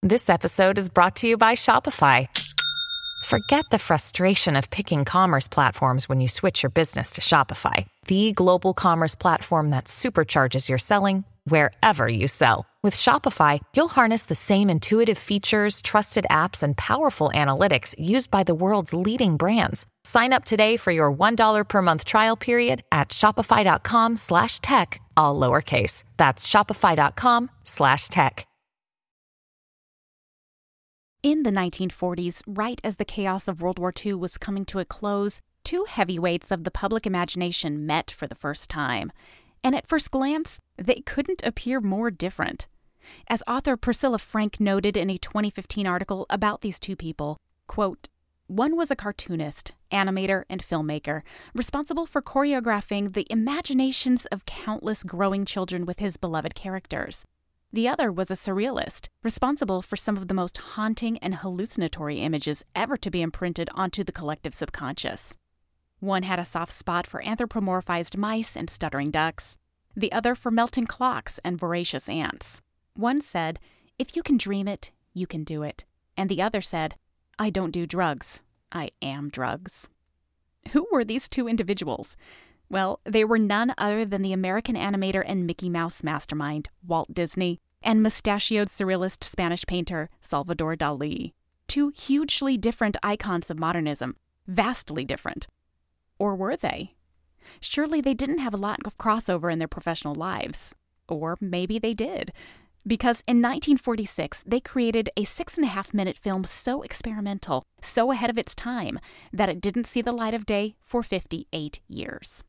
This episode is brought to you by Shopify. Forget the frustration of picking commerce platforms when you switch your business to Shopify, the global commerce platform that supercharges your selling wherever you sell. With Shopify, you'll harness the same intuitive features, trusted apps, and powerful analytics used by the world's leading brands. Sign up today for your $1 per month trial period at shopify.com/tech, all lowercase. That's shopify.com/tech. In the 1940s, right as the chaos of World War II was coming to a close, two heavyweights of the public imagination met for the first time. And at first glance, they couldn't appear more different. As author Priscilla Frank noted in a 2015 article about these two people, quote, "One was a cartoonist, animator, and filmmaker, responsible for choreographing the imaginations of countless growing children with his beloved characters. The other was a surrealist, responsible for some of the most haunting and hallucinatory images ever to be imprinted onto the collective subconscious. One had a soft spot for anthropomorphized mice and stuttering ducks, the other for melting clocks and voracious ants. One said, 'If you can dream it, you can do it.' And the other said, 'I don't do drugs, I am drugs.'" Who were these two individuals? Well, they were none other than the American animator and Mickey Mouse mastermind, Walt Disney, and mustachioed surrealist Spanish painter, Salvador Dalí. Two hugely different icons of modernism, vastly different. Or were they? Surely they didn't have a lot of crossover in their professional lives. Or maybe they did. Because in 1946, they created a 6.5-minute film so experimental, so ahead of its time, that it didn't see the light of day for 58 years.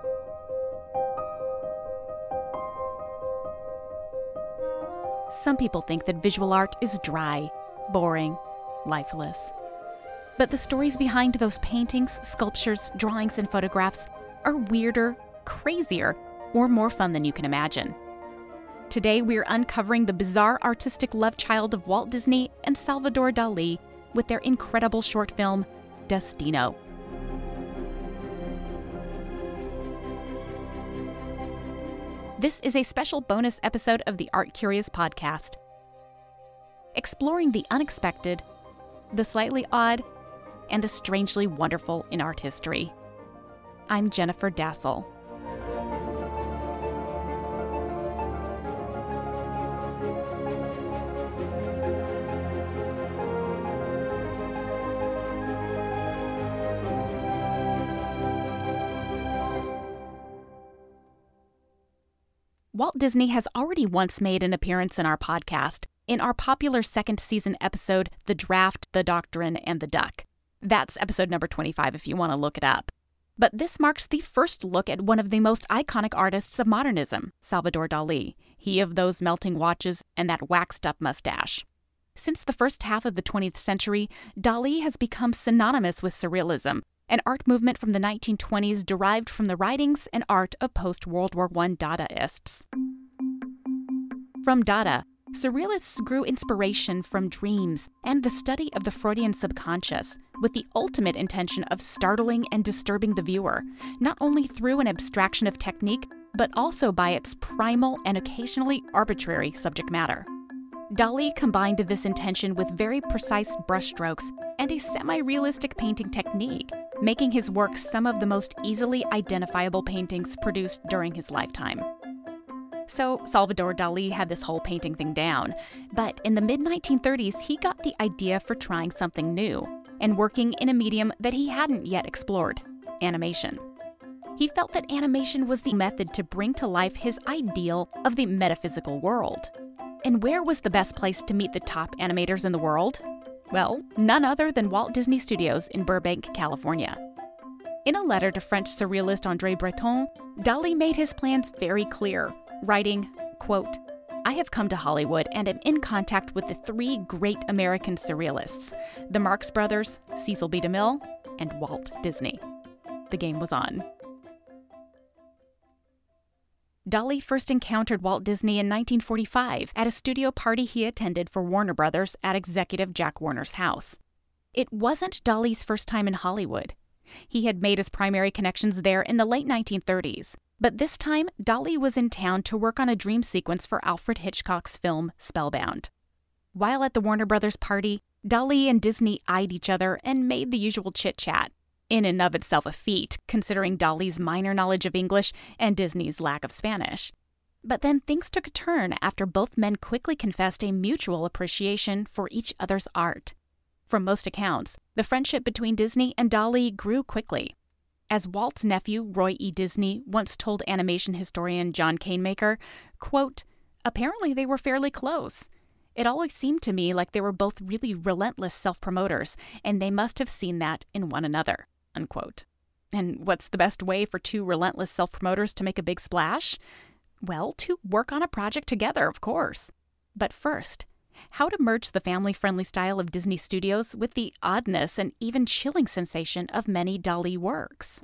Some people think that visual art is dry, boring, lifeless. But the stories behind those paintings, sculptures, drawings, and photographs are weirder, crazier, or more fun than you can imagine. Today, we're uncovering the bizarre artistic love child of Walt Disney and Salvador Dalí with their incredible short film, Destino. This is a special bonus episode of the Art Curious podcast, exploring the unexpected, the slightly odd, and the strangely wonderful in art history. I'm Jennifer Dassel. Walt Disney has already once made an appearance in our podcast, in our popular second season episode, The Draft, the Doctrine, and the Duck. That's episode number 25 if you want to look it up. But this marks the first look at one of the most iconic artists of modernism, Salvador Dalí, he of those melting watches and that waxed-up mustache. Since the first half of the 20th century, Dalí has become synonymous with surrealism, an art movement from the 1920s derived from the writings and art of post-World War I Dadaists. From Dada, surrealists grew inspiration from dreams and the study of the Freudian subconscious, with the ultimate intention of startling and disturbing the viewer, not only through an abstraction of technique, but also by its primal and occasionally arbitrary subject matter. Dalí combined this intention with very precise brushstrokes and a semi-realistic painting technique, making his work some of the most easily identifiable paintings produced during his lifetime. So Salvador Dalí had this whole painting thing down, but in the mid-1930s he got the idea for trying something new and working in a medium that he hadn't yet explored, animation. He felt that animation was the method to bring to life his ideal of the metaphysical world. And where was the best place to meet the top animators in the world? Well, none other than Walt Disney Studios in Burbank, California. In a letter to French surrealist André Breton, Dalí made his plans very clear, writing, quote, "I have come to Hollywood and am in contact with the three great American surrealists, the Marx Brothers, Cecil B. DeMille, and Walt Disney." The game was on. Dalí first encountered Walt Disney in 1945 at a studio party he attended for Warner Brothers at executive Jack Warner's house. It wasn't Dalí's first time in Hollywood. He had made his primary connections there in the late 1930s, but this time Dalí was in town to work on a dream sequence for Alfred Hitchcock's film Spellbound. While at the Warner Brothers party, Dali and Disney eyed each other and made the usual chit-chat, in and of itself a feat, considering Dali's minor knowledge of English and Disney's lack of Spanish. But then things took a turn after both men quickly confessed a mutual appreciation for each other's art. From most accounts, the friendship between Disney and Dali grew quickly. As Walt's nephew, Roy E. Disney, once told animation historian John Canemaker, quote, "Apparently they were fairly close. It always seemed to me like they were both really relentless self-promoters, and they must have seen that in one another," unquote. And what's the best way for two relentless self-promoters to make a big splash? Well, to work on a project together, of course. But first, how to merge the family-friendly style of Disney Studios with the oddness and even chilling sensation of many Dali works.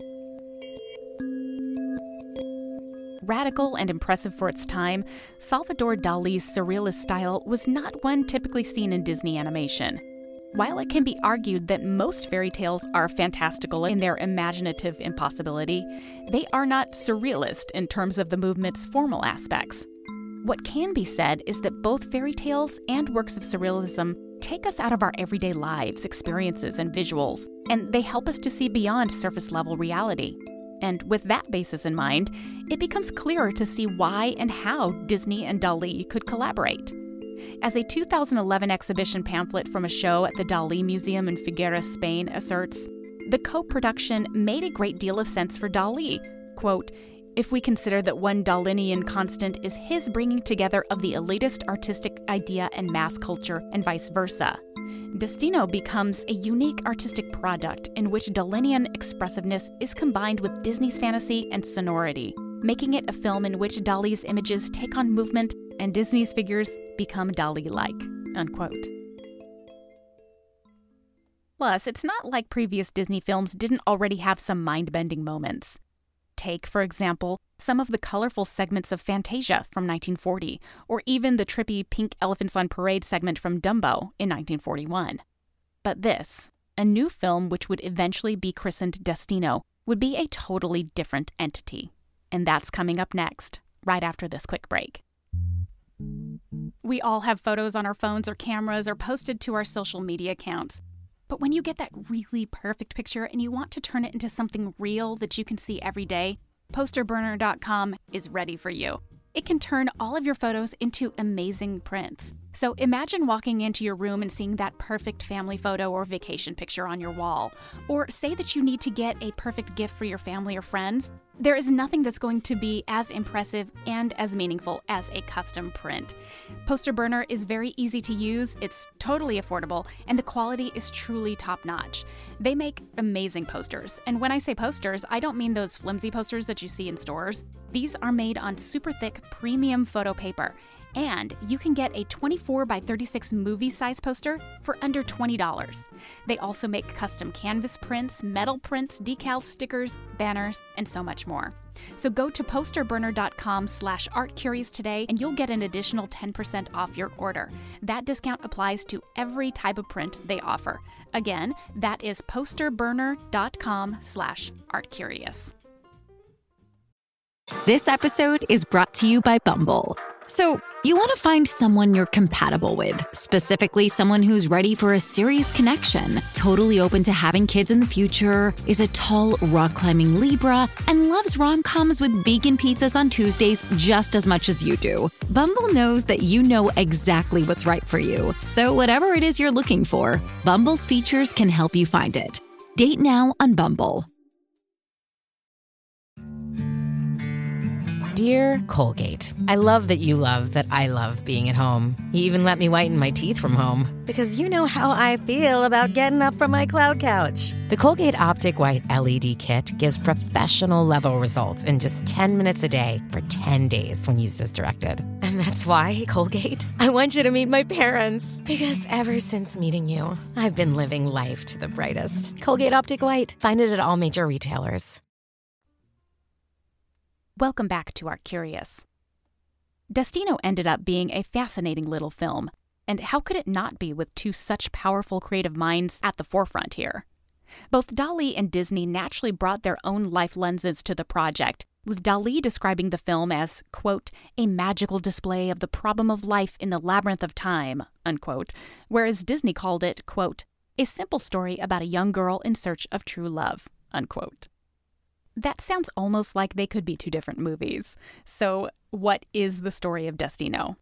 Radical and impressive for its time, Salvador Dali's surrealist style was not one typically seen in Disney animation. While it can be argued that most fairy tales are fantastical in their imaginative impossibility, they are not surrealist in terms of the movement's formal aspects. What can be said is that both fairy tales and works of surrealism take us out of our everyday lives, experiences, and visuals, and they help us to see beyond surface-level reality. And with that basis in mind, it becomes clearer to see why and how Disney and Dali could collaborate. As a 2011 exhibition pamphlet from a show at the Dali Museum in Figueres, Spain asserts, the co-production made a great deal of sense for Dali. Quote, "If we consider that one Dalinian constant is his bringing together of the elitist artistic idea and mass culture and vice versa, Destino becomes a unique artistic product in which Dalinian expressiveness is combined with Disney's fantasy and sonority, making it a film in which Dali's images take on movement and Disney's figures become Dali-like," unquote. Plus, it's not like previous Disney films didn't already have some mind-bending moments. Take, for example, some of the colorful segments of Fantasia from 1940, or even the trippy Pink Elephants on Parade segment from Dumbo in 1941. But this, a new film which would eventually be christened Destino, would be a totally different entity. And that's coming up next, right after this quick break. We all have photos on our phones or cameras or posted to our social media accounts. But when you get that really perfect picture and you want to turn it into something real that you can see every day, PosterBurner.com is ready for you. It can turn all of your photos into amazing prints. So imagine walking into your room and seeing that perfect family photo or vacation picture on your wall. Or say that you need to get a perfect gift for your family or friends. There is nothing that's going to be as impressive and as meaningful as a custom print. Poster Burner is very easy to use, it's totally affordable, and the quality is truly top-notch. They make amazing posters, and when I say posters, I don't mean those flimsy posters that you see in stores. These are made on super thick premium photo paper. And you can get a 24 by 36 movie-size poster for under $20. They also make custom canvas prints, metal prints, decals, stickers, banners, and so much more. So go to posterburner.com/artcurious today and you'll get an additional 10% off your order. That discount applies to every type of print they offer. Again, that is posterburner.com/artcurious. This episode is brought to you by Bumble. So, you want to find someone you're compatible with, specifically someone who's ready for a serious connection, totally open to having kids in the future, is a tall, rock-climbing Libra, and loves rom-coms with vegan pizzas on Tuesdays just as much as you do. Bumble knows that you know exactly what's right for you. So whatever it is you're looking for, Bumble's features can help you find it. Date now on Bumble. Dear Colgate, I love that you love that I love being at home. You even let me whiten my teeth from home. Because you know how I feel about getting up from my cloud couch. The Colgate Optic White LED Kit gives professional-level results in just 10 minutes a day for 10 days when used as directed. And that's why, Colgate, I want you to meet my parents. Because ever since meeting you, I've been living life to the brightest. Colgate Optic White. Find it at all major retailers. Welcome back to Art Curious. Destino ended up being a fascinating little film, and how could it not be with two such powerful creative minds at the forefront here? Both Dali and Disney naturally brought their own life lenses to the project, with Dali describing the film as, quote, a magical display of the problem of life in the labyrinth of time, unquote, whereas Disney called it, quote, a simple story about a young girl in search of true love, unquote. That sounds almost like they could be two different movies. So, what is the story of Destino?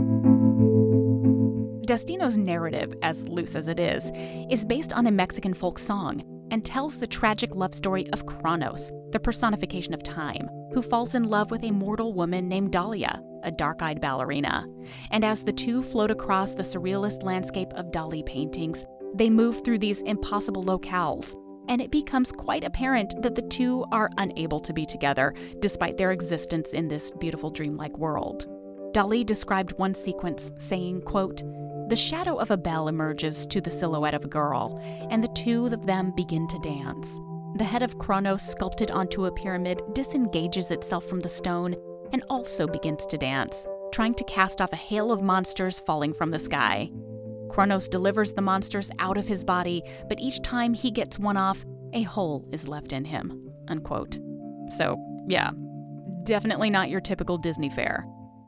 Destino's narrative, as loose as it is based on a Mexican folk song and tells the tragic love story of Kronos, the personification of time, who falls in love with a mortal woman named Dahlia, a dark-eyed ballerina. And as the two float across the surrealist landscape of Dali paintings, they move through these impossible locales, and it becomes quite apparent that the two are unable to be together, despite their existence in this beautiful dreamlike world. Dali described one sequence saying, quote, the shadow of a bell emerges to the silhouette of a girl, and the two of them begin to dance. The head of Kronos sculpted onto a pyramid disengages itself from the stone and also begins to dance, trying to cast off a hail of monsters falling from the sky. Kronos delivers the monsters out of his body, but each time he gets one off, a hole is left in him, unquote. So, yeah, definitely not your typical Disney fare.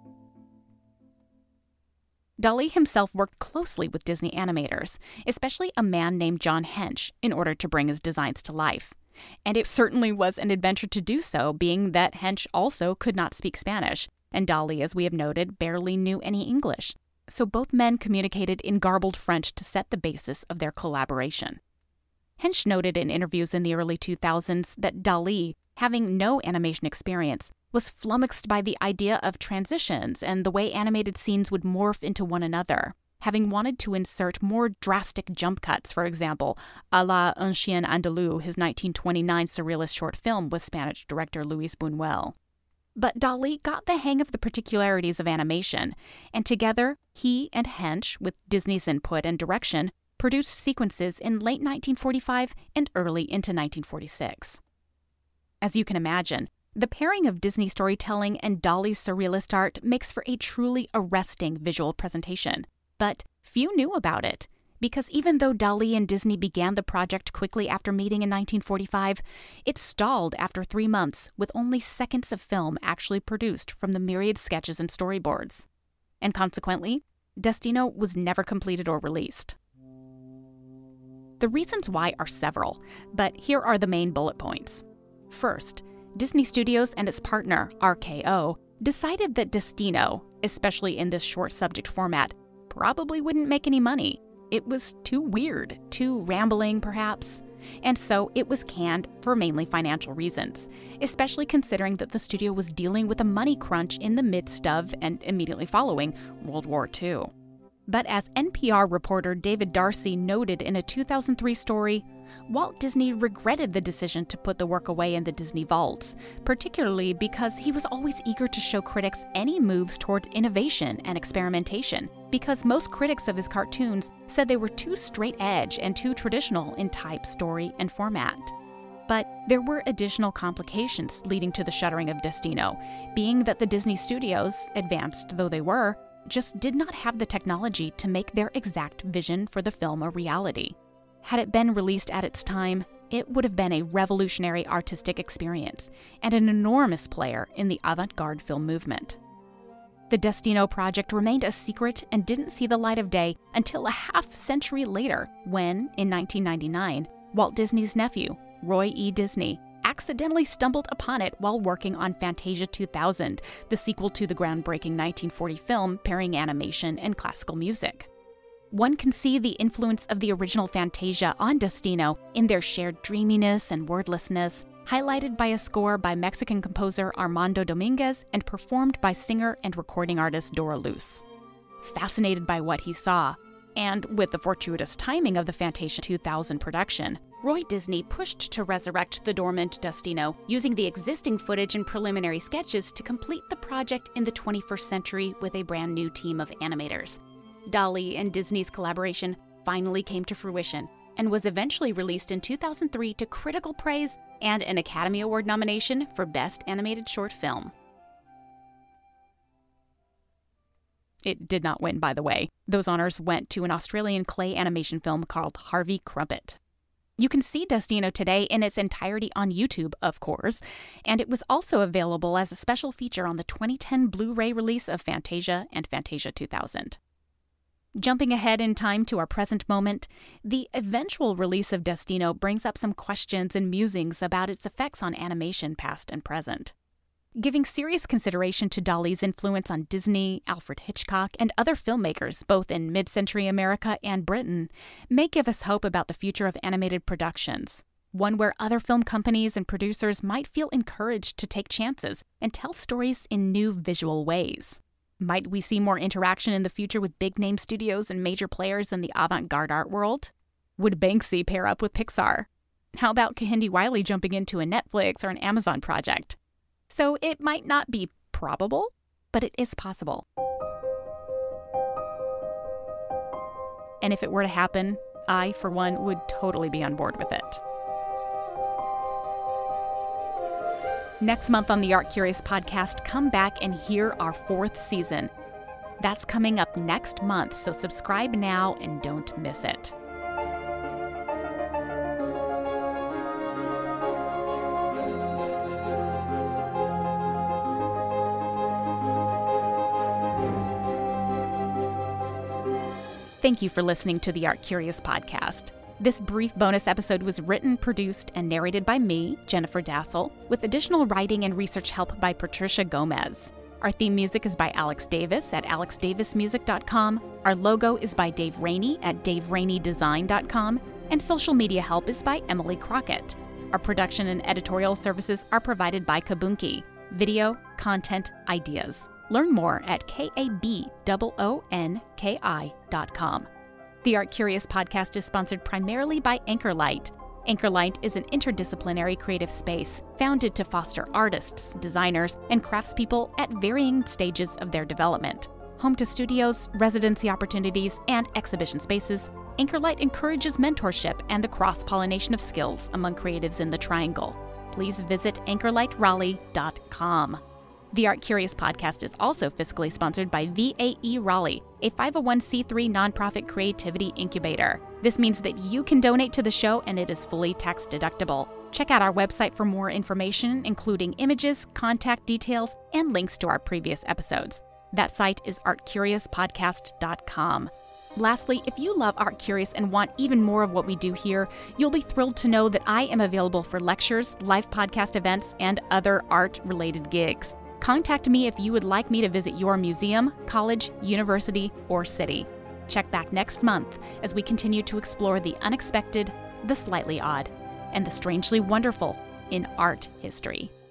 Dali himself worked closely with Disney animators, especially a man named John Hench, in order to bring his designs to life. And it certainly was an adventure to do so, being that Hench also could not speak Spanish, and Dali, as we have noted, barely knew any English. So both men communicated in garbled French to set the basis of their collaboration. Hench noted in interviews in the early 2000s that Dali, having no animation experience, was flummoxed by the idea of transitions and the way animated scenes would morph into one another, having wanted to insert more drastic jump cuts, for example, a la Un Chien Andalou, his 1929 surrealist short film with Spanish director Luis Buñuel. But Dali got the hang of the particularities of animation, and together, he and Hench, with Disney's input and direction, produced sequences in late 1945 and early into 1946. As you can imagine, the pairing of Disney storytelling and Dali's surrealist art makes for a truly arresting visual presentation. But few knew about it, because even though Dali and Disney began the project quickly after meeting in 1945, it stalled after 3 months, with only seconds of film actually produced from the myriad sketches and storyboards. And consequently, Destino was never completed or released. The reasons why are several, but here are the main bullet points. First, Disney Studios and its partner, RKO, decided that Destino, especially in this short subject format, probably wouldn't make any money. It was too weird, too rambling perhaps, and so it was canned for mainly financial reasons, especially considering that the studio was dealing with a money crunch in the midst of, and immediately following, World War II. But as NPR reporter David Darcy noted in a 2003 story, Walt Disney regretted the decision to put the work away in the Disney vaults, particularly because he was always eager to show critics any moves toward innovation and experimentation, because most critics of his cartoons said they were too straight-edge and too traditional in type, story, and format. But there were additional complications leading to the shuttering of Destino, being that the Disney studios, advanced though they were, just did not have the technology to make their exact vision for the film a reality. Had it been released at its time, it would have been a revolutionary artistic experience and an enormous player in the avant-garde film movement. The Destino project remained a secret and didn't see the light of day until a half-century later when, in 1999, Walt Disney's nephew, Roy E. Disney, accidentally stumbled upon it while working on Fantasia 2000, the sequel to the groundbreaking 1940 film pairing animation and classical music. One can see the influence of the original Fantasia on Destino in their shared dreaminess and wordlessness, highlighted by a score by Mexican composer Armando Dominguez and performed by singer and recording artist Dora Luce. Fascinated by what he saw, and with the fortuitous timing of the Fantasia 2000 production, Roy Disney pushed to resurrect the dormant Destino, using the existing footage and preliminary sketches to complete the project in the 21st century with a brand new team of animators. Dali and Disney's collaboration finally came to fruition and was eventually released in 2003 to critical praise and an Academy Award nomination for Best Animated Short Film. It did not win, by the way. Those honors went to an Australian clay animation film called Harvey Crumpet. You can see Destino today in its entirety on YouTube, of course, and it was also available as a special feature on the 2010 Blu-ray release of Fantasia and Fantasia 2000. Jumping ahead in time to our present moment, the eventual release of Destino brings up some questions and musings about its effects on animation past and present. Giving serious consideration to DALL-E's influence on Disney, Alfred Hitchcock, and other filmmakers, both in mid-century America and Britain, may give us hope about the future of animated productions, one where other film companies and producers might feel encouraged to take chances and tell stories in new visual ways. Might we see more interaction in the future with big-name studios and major players in the avant-garde art world? Would Banksy pair up with Pixar? How about Kehinde Wiley jumping into a Netflix or an Amazon project? So it might not be probable, but it is possible. And if it were to happen, I, for one, would totally be on board with it. Next month on the Art Curious podcast, come back and hear our 4th season. That's coming up next month, so subscribe now and don't miss it. Thank you for listening to the Art Curious podcast. This brief bonus episode was written, produced, and narrated by me, Jennifer Dassel, with additional writing and research help by Patricia Gomez. Our theme music is by Alex Davis at alexdavismusic.com. Our logo is by Dave Rainey at daverainedesign.com. And social media help is by Emily Crockett. Our production and editorial services are provided by Kabunki. Video, content, ideas. Learn more at kabononki.com. The Art Curious podcast is sponsored primarily by Anchorlight. Anchorlight is an interdisciplinary creative space founded to foster artists, designers, and craftspeople at varying stages of their development. Home to studios, residency opportunities, and exhibition spaces, Anchorlight encourages mentorship and the cross-pollination of skills among creatives in the Triangle. Please visit anchorlightraleigh.com. The Art Curious podcast is also fiscally sponsored by VAE Raleigh, a 501c3 nonprofit creativity incubator. This means that you can donate to the show and it is fully tax deductible. Check out our website for more information, including images, contact details, and links to our previous episodes. That site is artcuriouspodcast.com. Lastly, if you love Art Curious and want even more of what we do here, you'll be thrilled to know that I am available for lectures, live podcast events, and other art-related gigs. Contact me if you would like me to visit your museum, college, university, or city. Check back next month as we continue to explore the unexpected, the slightly odd, and the strangely wonderful in art history.